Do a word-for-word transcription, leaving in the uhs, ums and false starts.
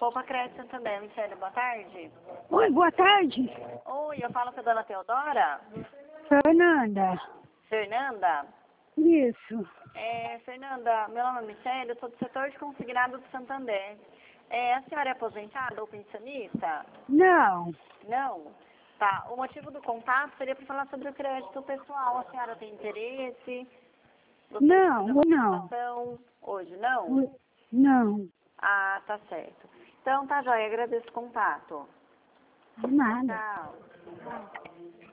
Poupa Crédito Santander, Michele, boa tarde. Oi, boa tarde. Oi, eu falo com a dona Teodora. Fernanda. Fernanda? Isso. É, Fernanda, meu nome é Michele, eu sou do setor de consignado do Santander. É, a senhora é aposentada ou pensionista? Não. Não? Tá, o motivo do contato seria para falar sobre o crédito pessoal. A senhora tem interesse? Gostaria de Não, fazer uma não. cotação hoje, não? Não. Ah, tá certo. Então, tá joia, agradeço o contato. Nada. Tchau.